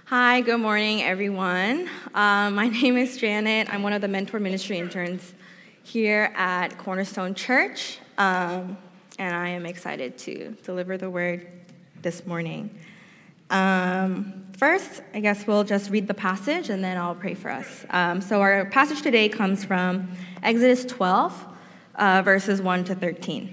Hi, good morning, everyone. My name is Janet. I'm one of the Mentor Ministry interns here at Cornerstone Church, and I am excited to deliver the word this morning. First, I guess we'll just read the passage, and then I'll pray for us. So our passage today comes from Exodus 12, verses 1 to 13.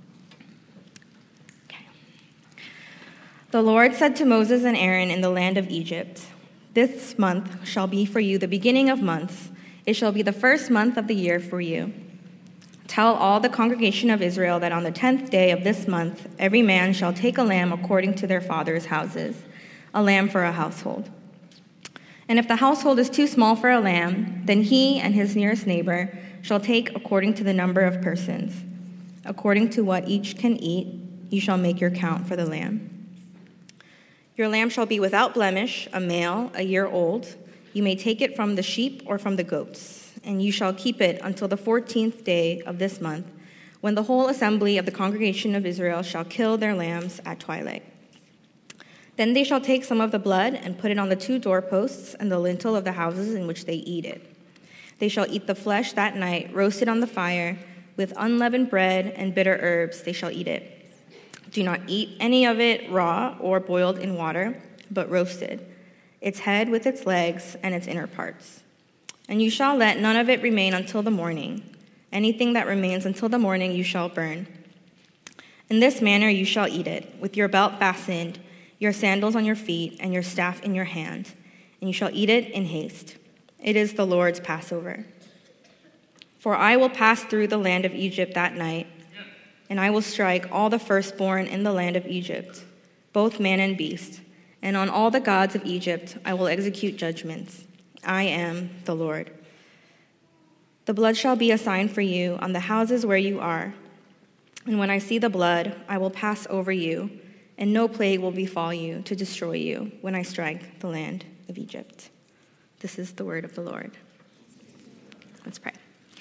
The Lord said to Moses and Aaron in the land of Egypt, "This month shall be for you the beginning of months. It shall be the first month of the year for you. Tell all the congregation of Israel that on the 10th day of this month, every man shall take a lamb according to their father's houses, a lamb for a household. And if the household is too small for a lamb, then he and his nearest neighbor shall take according to the number of persons. According to what each can eat, you shall make your count for the lamb. Your lamb shall be without blemish, a male, a year old. You may take it from the sheep or from the goats, and you shall keep it until the 14th day of this month, when the whole assembly of the congregation of Israel shall kill their lambs at twilight. Then they shall take some of the blood and put it on the 2 doorposts and the lintel of the houses in which they eat it. They shall eat the flesh that night, roasted on the fire, with unleavened bread and bitter herbs they shall eat it. Do not eat any of it raw or boiled in water, but roasted, its head with its legs and its inner parts. And you shall let none of it remain until the morning. Anything that remains until the morning you shall burn. In this manner you shall eat it, with your belt fastened, your sandals on your feet, and your staff in your hand. And you shall eat it in haste. It is the Lord's Passover. For I will pass through the land of Egypt that night, and I will strike all the firstborn in the land of Egypt, both man and beast, and on all the gods of Egypt I will execute judgments. I am the Lord. The blood shall be a sign for you on the houses where you are, and when I see the blood, I will pass over you, and no plague will befall you to destroy you when I strike the land of Egypt." This is the word of the Lord. Let's pray.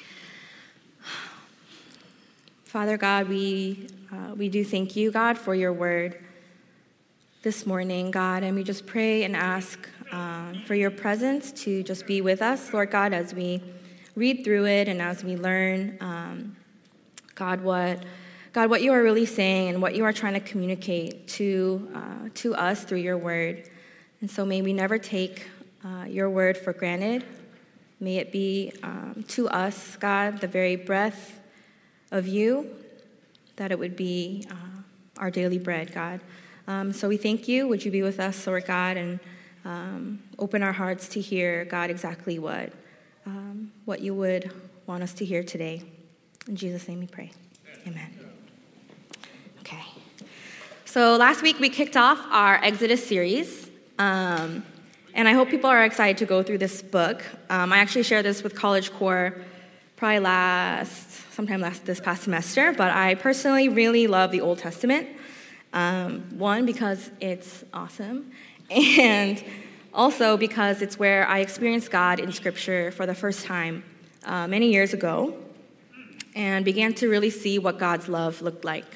Father God, we do thank you, God, for your word this morning, God, and we just pray and ask for your presence to just be with us, Lord God, as we read through it and as we learn, God, what you are really saying and what you are trying to communicate to us through your word. And so may we never take your word for granted. May it be to us, God, the very breath of you, that it would be our daily bread, God. So we thank you. Would you be with us, Lord God, and open our hearts to hear, God, exactly what you would want us to hear today. In Jesus' name we pray. Amen. Okay. So last week we kicked off our Exodus series, and I hope people are excited to go through this book. I actually shared this with College Core probably this past semester, but I personally really love the Old Testament. One, because it's awesome, and also because it's where I experienced God in Scripture for the first time many years ago, and began to really see what God's love looked like.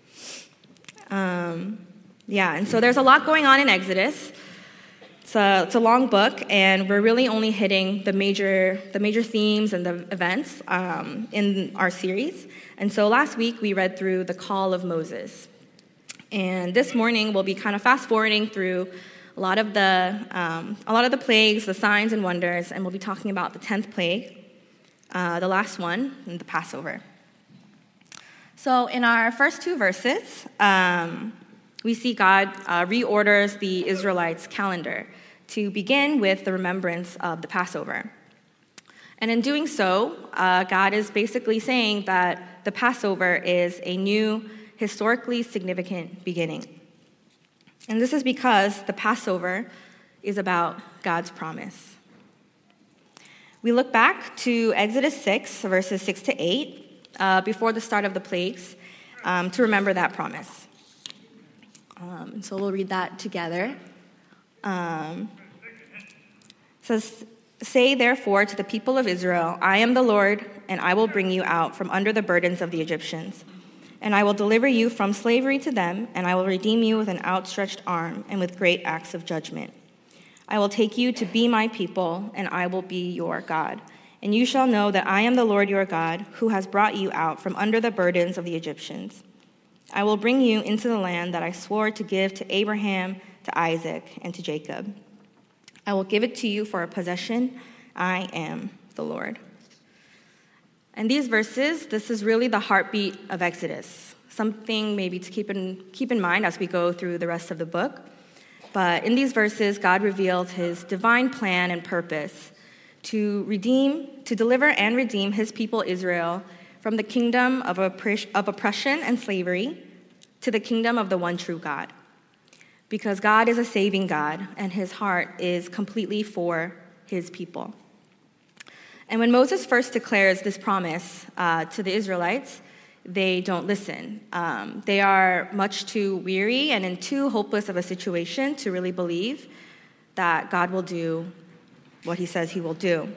And so there's a lot going on in Exodus. It's a long book, and we're really only hitting the major themes and the events in our series. And so last week we read through the call of Moses, and this morning we'll be kind of fast forwarding through a lot of the plagues, the signs and wonders, and we'll be talking about the 10th plague, the last one, and the Passover. So in our first 2 verses, we see God reorders the Israelites' calendar to begin with the remembrance of the Passover. And in doing so, God is basically saying that the Passover is a new, historically significant beginning. And this is because the Passover is about God's promise. We look back to Exodus 6, verses 6 to 8, before the start of the plagues, to remember that promise. And so we'll read that together. It says, "Say therefore to the people of Israel, I am the Lord, and I will bring you out from under the burdens of the Egyptians. And I will deliver you from slavery to them, and I will redeem you with an outstretched arm and with great acts of judgment. I will take you to be my people, and I will be your God. And you shall know that I am the Lord your God, who has brought you out from under the burdens of the Egyptians. I will bring you into the land that I swore to give to Abraham, to Isaac, and to Jacob. I will give it to you for a possession. I am the Lord. And these verses, this is really the heartbeat of Exodus, something maybe to keep in mind as we go through the rest of the book. But in these verses, God reveals his divine plan and purpose to deliver and redeem his people Israel from the kingdom of oppression and slavery to the kingdom of the one true God. Because God is a saving God, and his heart is completely for his people. And when Moses first declares this promise to the Israelites, they don't listen. They are much too weary and in too hopeless of a situation to really believe that God will do what he says he will do.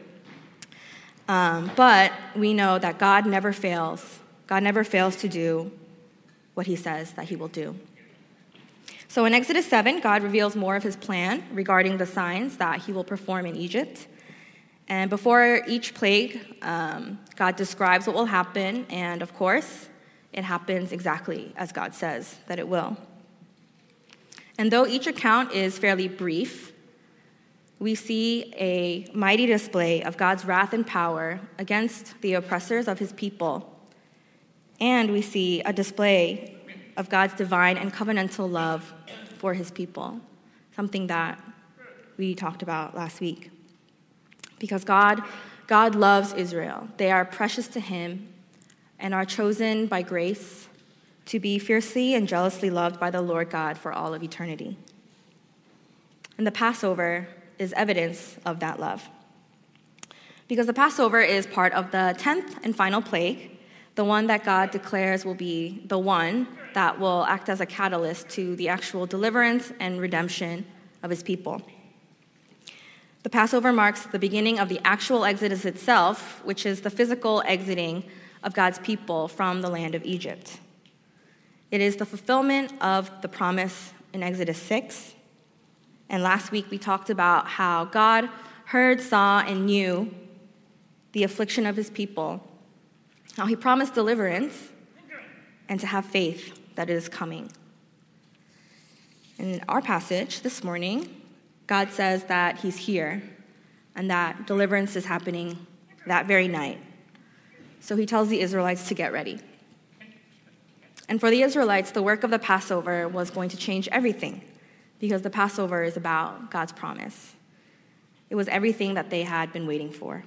But we know that God never fails. God never fails to do what he says that he will do. So in Exodus 7, God reveals more of his plan regarding the signs that he will perform in Egypt. And before each plague, God describes what will happen, and of course, it happens exactly as God says that it will. And though each account is fairly brief, we see a mighty display of God's wrath and power against the oppressors of his people. And we see a display of God's divine and covenantal love for his people, something that we talked about last week. Because God loves Israel. They are precious to him and are chosen by grace to be fiercely and jealously loved by the Lord God for all of eternity. And the Passover is evidence of that love. Because the Passover is part of the 10th and final plague, the one that God declares will be the one that will act as a catalyst to the actual deliverance and redemption of his people. The Passover marks the beginning of the actual Exodus itself, which is the physical exiting of God's people from the land of Egypt. It is the fulfillment of the promise in Exodus 6. And last week we talked about how God heard, saw, and knew the affliction of his people, how he promised deliverance, and to have faith that it is coming. In our passage this morning, God says that he's here and that deliverance is happening that very night. So he tells the Israelites to get ready. And for the Israelites, the work of the Passover was going to change everything because the Passover is about God's promise. It was everything that they had been waiting for.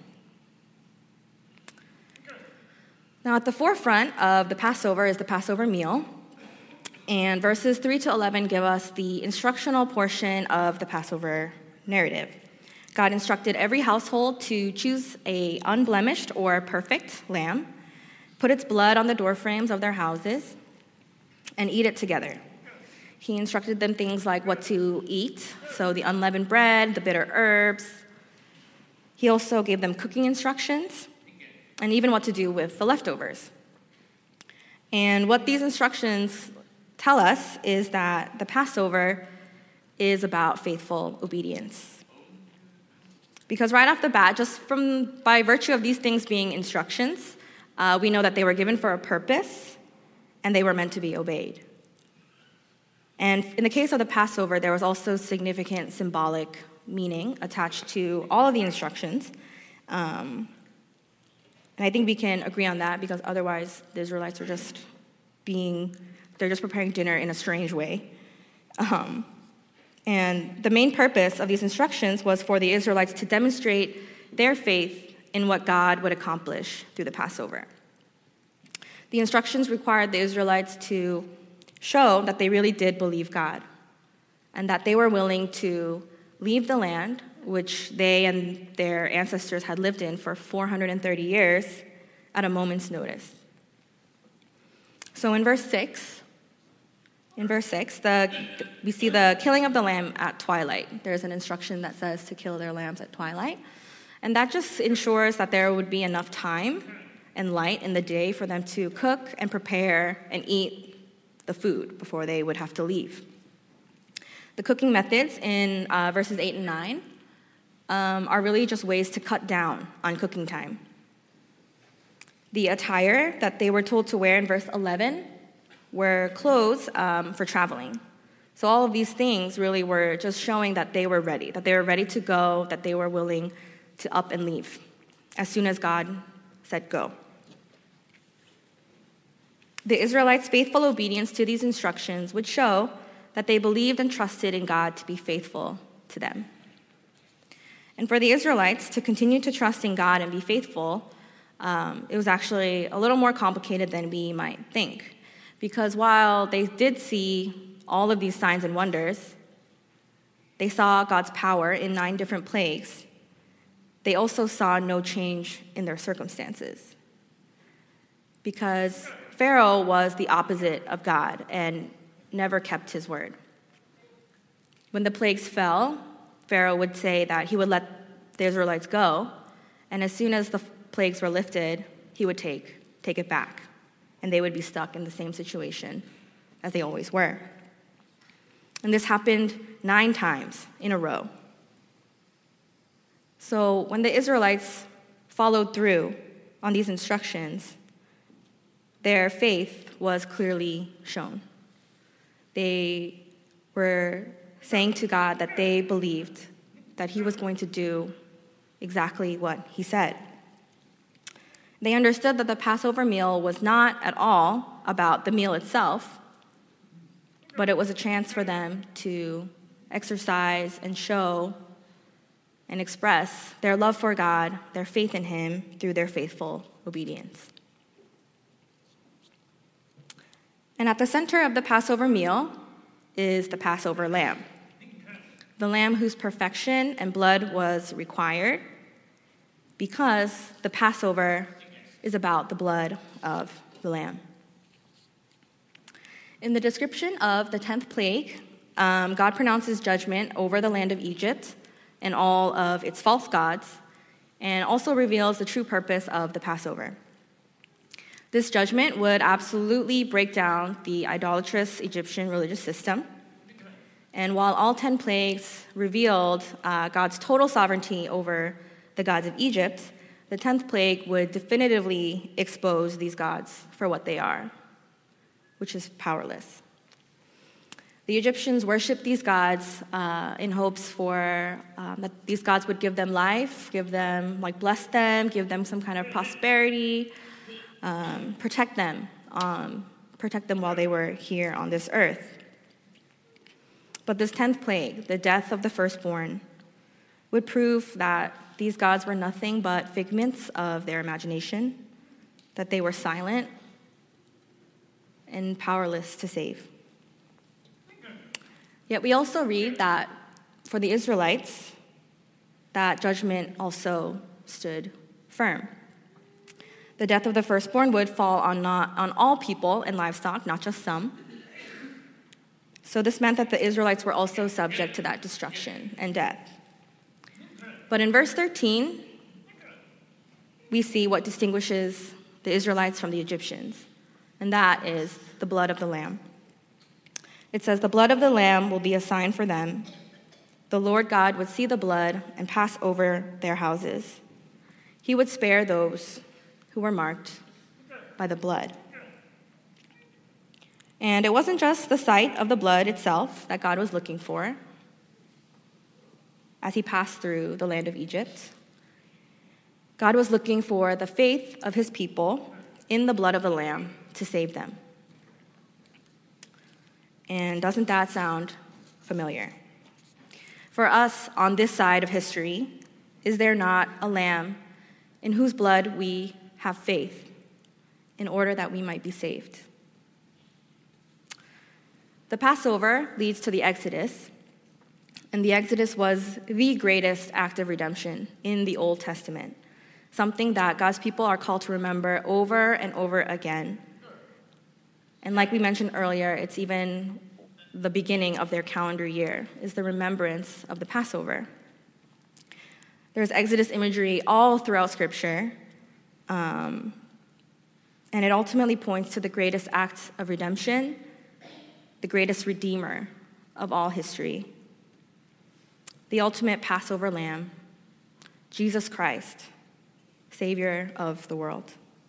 Now, at the forefront of the Passover is the Passover meal. And verses 3 to 11 give us the instructional portion of the Passover narrative. God instructed every household to choose an unblemished or perfect lamb, put its blood on the doorframes of their houses, and eat it together. He instructed them things like what to eat, so the unleavened bread, the bitter herbs. He also gave them cooking instructions, and even what to do with the leftovers. And what these instructions tell us is that the Passover is about faithful obedience. Because right off the bat, by virtue of these things being instructions, we know that they were given for a purpose and they were meant to be obeyed. And in the case of the Passover, there was also significant symbolic meaning attached to all of the instructions. And I think we can agree on that because otherwise the Israelites are they're just preparing dinner in a strange way. And the main purpose of these instructions was for the Israelites to demonstrate their faith in what God would accomplish through the Passover. The instructions required the Israelites to show that they really did believe God and that they were willing to leave the land, which they and their ancestors had lived in for 430 years, at a moment's notice. So in verse 6, we see the killing of the lamb at twilight. There's an instruction that says to kill their lambs at twilight. And that just ensures that there would be enough time and light in the day for them to cook and prepare and eat the food before they would have to leave. The cooking methods in verses 8 and 9 are really just ways to cut down on cooking time. The attire that they were told to wear in verse 11 were clothes for traveling. So all of these things really were just showing that they were ready to go, that they were willing to up and leave as soon as God said go. The Israelites' faithful obedience to these instructions would show that they believed and trusted in God to be faithful to them. And for the Israelites to continue to trust in God and be faithful, it was actually a little more complicated than we might think. Because while they did see all of these signs and wonders, they saw God's power in 9 different plagues. They also saw no change in their circumstances. Because Pharaoh was the opposite of God and never kept his word. When the plagues fell, Pharaoh would say that he would let the Israelites go, and as soon as the plagues were lifted, he would take it back, and they would be stuck in the same situation as they always were. And this happened 9 times in a row. So when the Israelites followed through on these instructions, their faith was clearly shown. They were saying to God that they believed that he was going to do exactly what he said. They understood that the Passover meal was not at all about the meal itself, but it was a chance for them to exercise and show and express their love for God, their faith in him, through their faithful obedience. And at the center of the Passover meal is the Passover lamb, the lamb whose perfection and blood was required because the Passover is about the blood of the lamb. In the description of the 10th plague, God pronounces judgment over the land of Egypt and all of its false gods, and also reveals the true purpose of the Passover. This judgment would absolutely break down the idolatrous Egyptian religious system. And while all 10 plagues revealed God's total sovereignty over the gods of Egypt, the 10th plague would definitively expose these gods for what they are, which is powerless. The Egyptians worshiped these gods in hopes for that these gods would give them life, bless them, give them some kind of prosperity, protect them while they were here on this earth. But this 10th plague, the death of the firstborn, would prove that these gods were nothing but figments of their imagination, that they were silent and powerless to save. Yet we also read that for the Israelites, that judgment also stood firm. The death of the firstborn would fall on all people and livestock, not just some. So this meant that the Israelites were also subject to that destruction and death. But in verse 13, we see what distinguishes the Israelites from the Egyptians, and that is the blood of the lamb. It says, "The blood of the lamb will be a sign for them. The Lord God would see the blood and pass over their houses. He would spare those who were marked by the blood." And it wasn't just the sight of the blood itself that God was looking for as he passed through the land of Egypt. God was looking for the faith of his people in the blood of the lamb to save them. And doesn't that sound familiar? For us on this side of history, is there not a lamb in whose blood we have faith in order that we might be saved? The Passover leads to the Exodus, and the Exodus was the greatest act of redemption in the Old Testament, something that God's people are called to remember over and over again. And like we mentioned earlier, it's even the beginning of their calendar year, is the remembrance of the Passover. There's Exodus imagery all throughout Scripture, and it ultimately points to the greatest act of redemption, the greatest redeemer of all history, the ultimate Passover lamb, Jesus Christ, Savior of the world.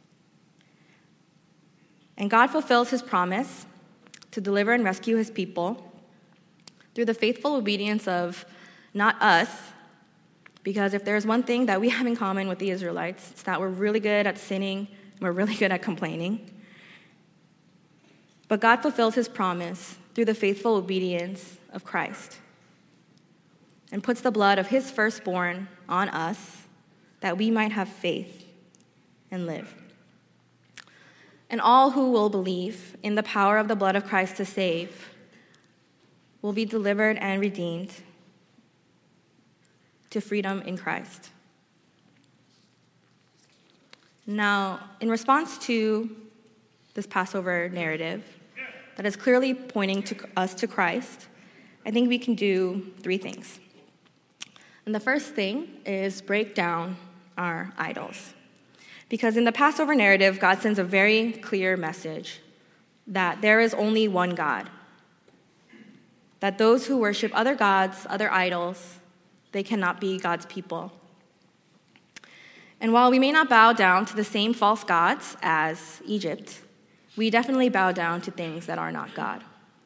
And God fulfills his promise to deliver and rescue his people through the faithful obedience of not us, because if there's one thing that we have in common with the Israelites, it's that we're really good at sinning, and we're really good at complaining. But God fulfills his promise through the faithful obedience of Christ and puts the blood of his firstborn on us that we might have faith and live. And all who will believe in the power of the blood of Christ to save will be delivered and redeemed to freedom in Christ. Now, in response to this Passover narrative that is clearly pointing to us to Christ, I think we can do 3 things. And the first thing is break down our idols. Because in the Passover narrative, God sends a very clear message that there is only one God, that those who worship other gods, other idols, they cannot be God's people. And while we may not bow down to the same false gods as Egypt, we definitely bow down to things that are not God.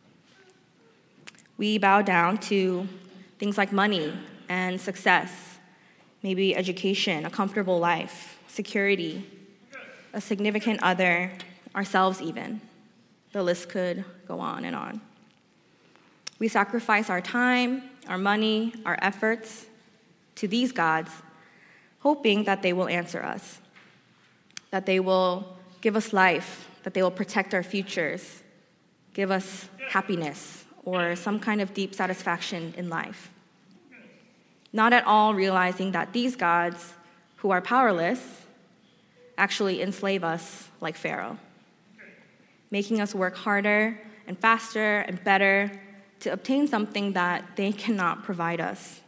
We bow down to things like money and success, maybe education, a comfortable life, security, a significant other, ourselves even. The list could go on and on. We sacrifice our time, our money, our efforts to these gods, hoping that they will answer us, that they will give us life, that they will protect our futures, give us happiness, or some kind of deep satisfaction in life. Not at all realizing that these gods, who are powerless, actually enslave us like Pharaoh, making us work harder and faster and better to obtain something that they cannot provide us.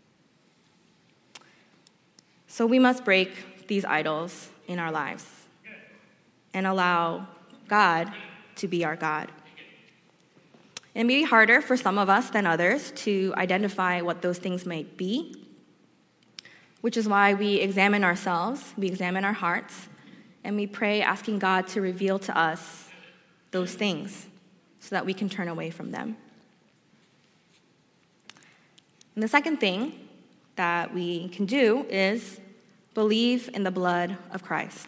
So we must break these idols in our lives and allow God to be our God. It may be harder for some of us than others to identify what those things might be, which is why we examine ourselves, we examine our hearts, and we pray asking God to reveal to us those things so that we can turn away from them. And the second thing that we can do is believe in the blood of Christ.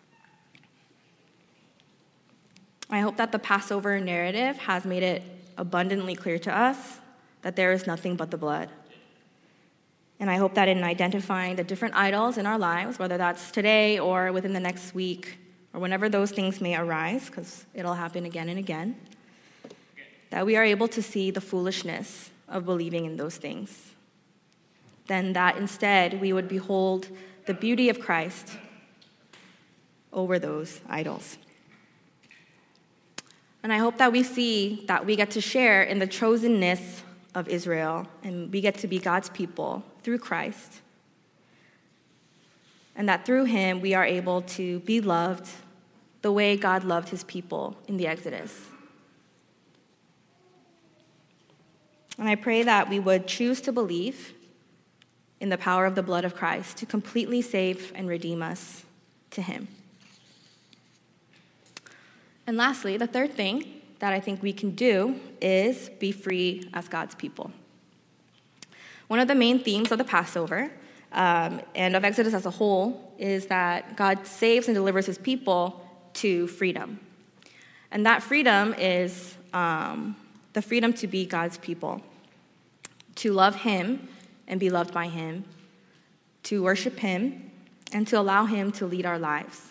I hope that the Passover narrative has made it abundantly clear to us that there is nothing but the blood. And I hope that in identifying the different idols in our lives, whether that's today or within the next week, or whenever those things may arise, because it'll happen again and again, that we are able to see the foolishness of believing in those things. Then that instead we would behold the beauty of Christ over those idols. And I hope that we see that we get to share in the chosenness of Israel, and we get to be God's people through Christ. And that through him we are able to be loved the way God loved his people in the Exodus. And I pray that we would choose to believe in the power of the blood of Christ to completely save and redeem us to him. And lastly, the third thing that I think we can do is be free as God's people. One of the main themes of the Passover and of Exodus as a whole is that God saves and delivers his people to freedom. And that freedom is the freedom to be God's people, to love him and be loved by him, to worship him, and to allow him to lead our lives.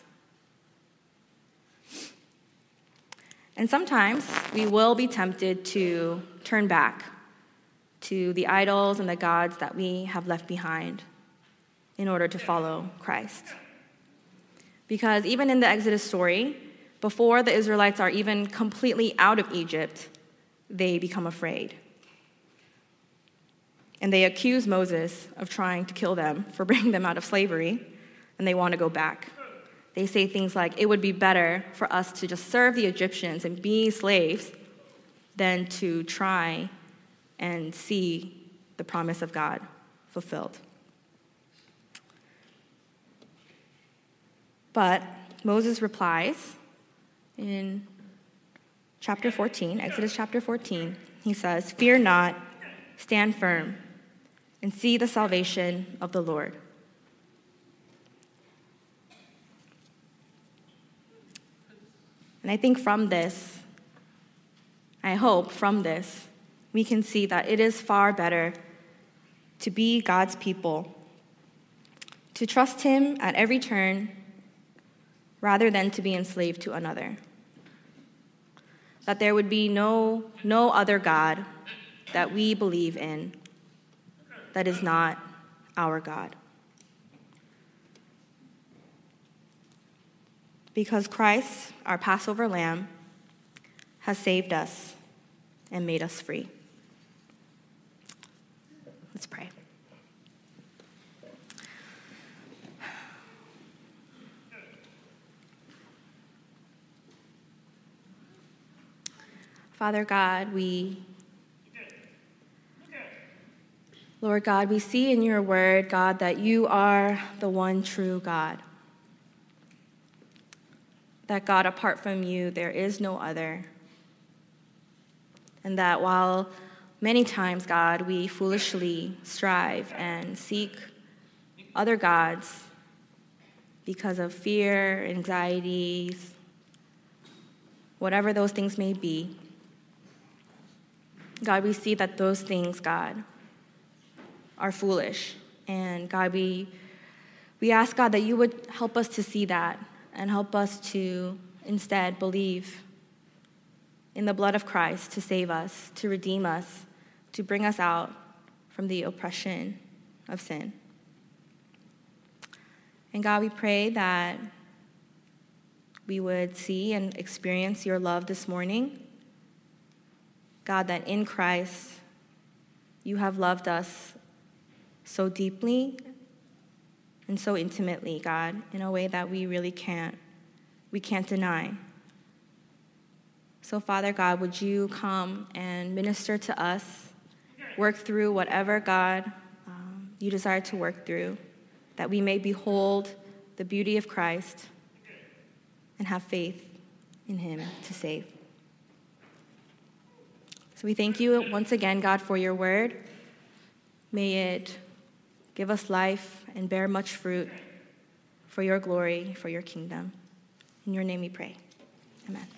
And sometimes we will be tempted to turn back to the idols and the gods that we have left behind in order to follow Christ. Because even in the Exodus story, before the Israelites are even completely out of Egypt, they become afraid. And they accuse Moses of trying to kill them for bringing them out of slavery, and they want to go back. They say things like, it would be better for us to just serve the Egyptians and be slaves than to try and see the promise of God fulfilled. But Moses replies in chapter 14, Exodus chapter 14. He says, "Fear not, stand firm, and see the salvation of the Lord." And I think from this, I hope from this, we can see that it is far better to be God's people, to trust him at every turn, rather than to be enslaved to another. That there would be no other God that we believe in that is not our God. Because Christ, our Passover lamb, has saved us and made us free. Let's pray. Father God, Lord God, we see in your word, God, that you are the one true God. That, God, apart from you, there is no other. And that while many times, God, we foolishly strive and seek other gods because of fear, anxieties, whatever those things may be, God, we see that those things, God, are foolish. And God, we ask, God, that you would help us to see that and help us to instead believe in the blood of Christ to save us, to redeem us, to bring us out from the oppression of sin. And God, we pray that we would see and experience your love this morning. God, that in Christ you have loved us so deeply and so intimately, God, in a way that we really can't deny. So, Father God, would you come and minister to us, work through whatever, God, you desire to work through, that we may behold the beauty of Christ and have faith in him to save. So we thank you once again, God, for your word. May it give us life and bear much fruit for your glory, for your kingdom. In your name we pray. Amen.